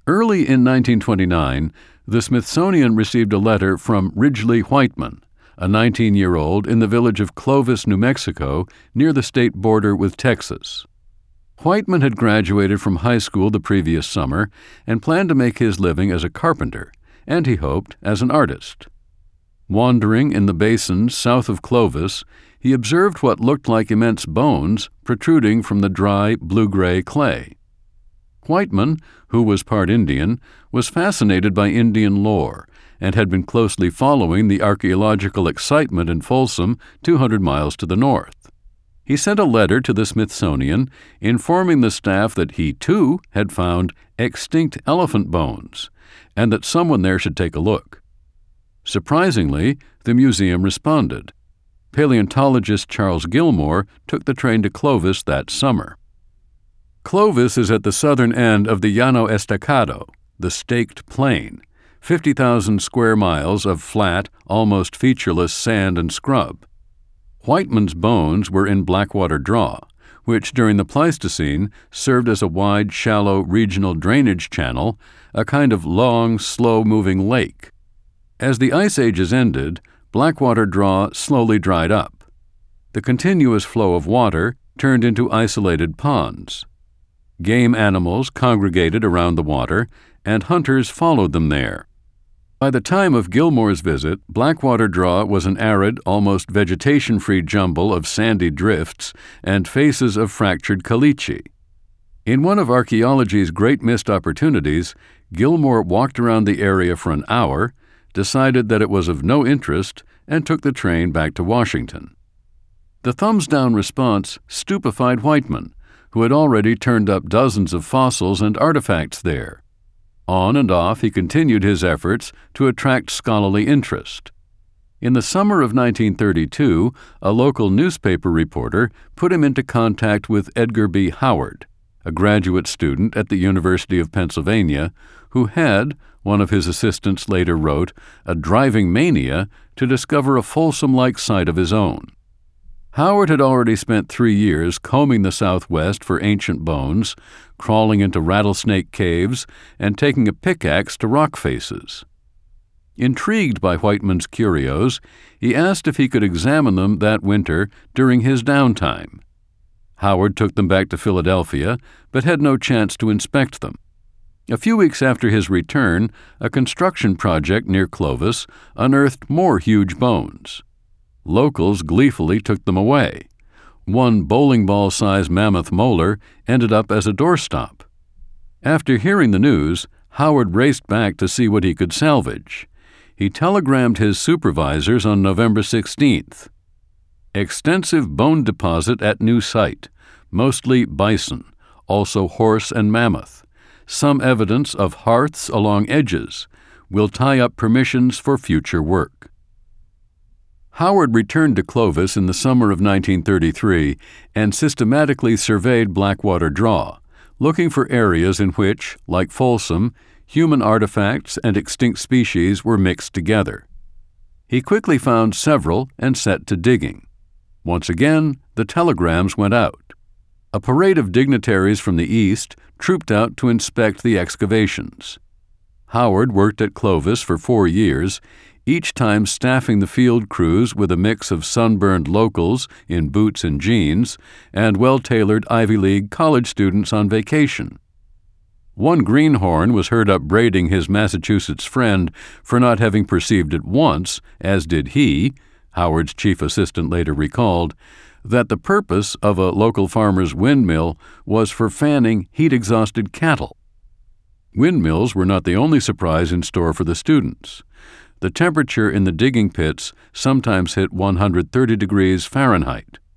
Early in 1929, the Smithsonian received a letter from Ridgely Whiteman, a 19-year-old in the village of Clovis, New Mexico, near the state border with Texas. Whiteman had graduated from high school the previous summer and planned to make his living as a carpenter, and he hoped as an artist. Wandering in the basins south of Clovis, he observed what looked like immense bones protruding from the dry, blue-gray clay. Whiteman, who was part Indian, was fascinated by Indian lore and had been closely following the archaeological excitement in Folsom, 200 miles to the north. He sent a letter to the Smithsonian informing the staff that he, too, had found extinct elephant bones and that someone there should take a look. Surprisingly, the museum responded. Paleontologist Charles Gilmore took the train to Clovis that summer. Clovis is at the southern end of the Llano Estacado, the Staked Plain, 50,000 square miles of flat, almost featureless sand and scrub. Whiteman's bones were in Blackwater Draw, which during the Pleistocene served as a wide, shallow regional drainage channel, a kind of long, slow-moving lake. As the ice ages ended, Blackwater Draw slowly dried up. The continuous flow of water turned into isolated ponds. Game animals congregated around the water, and hunters followed them there. By the time of Gilmore's visit, Blackwater Draw was an arid, almost vegetation-free jumble of sandy drifts and faces of fractured caliche. In one of archaeology's great missed opportunities, Gilmore walked around the area for an hour, decided that it was of no interest, and took the train back to Washington. The thumbs-down response stupefied Whiteman, who had already turned up dozens of fossils and artifacts there. On and off, he continued his efforts to attract scholarly interest. In the summer of 1932, a local newspaper reporter put him into contact with Edgar B. Howard, a graduate student at the University of Pennsylvania, who had, one of his assistants later wrote, a driving mania to discover a Folsom-like site of his own. Howard had already spent 3 years combing the Southwest for ancient bones, crawling into rattlesnake caves, and taking a pickaxe to rock faces. Intrigued by Whiteman's curios, he asked if he could examine them that winter during his downtime. Howard took them back to Philadelphia, but had no chance to inspect them. A few weeks after his return, a construction project near Clovis unearthed more huge bones. Locals gleefully took them away. One bowling ball-sized mammoth molar ended up as a doorstop. After hearing the news, Howard raced back to see what he could salvage. He telegrammed his supervisors on November 16th. Extensive bone deposit at new site, mostly bison, also horse and mammoth. Some evidence of hearths along edges. Will tie up permissions for future work. Howard returned to Clovis in the summer of 1933 and systematically surveyed Blackwater Draw, looking for areas in which, like Folsom, human artifacts and extinct species were mixed together. He quickly found several and set to digging. Once again, the telegrams went out. A parade of dignitaries from the East trooped out to inspect the excavations. Howard worked at Clovis for 4 years, each time staffing the field crews with a mix of sunburned locals in boots and jeans and well-tailored Ivy League college students on vacation. One greenhorn was heard upbraiding his Massachusetts friend for not having perceived at once, as did he, Howard's chief assistant later recalled, that the purpose of a local farmer's windmill was for fanning heat-exhausted cattle. Windmills were not the only surprise in store for the students. The temperature in the digging pits sometimes hit 130 degrees Fahrenheit.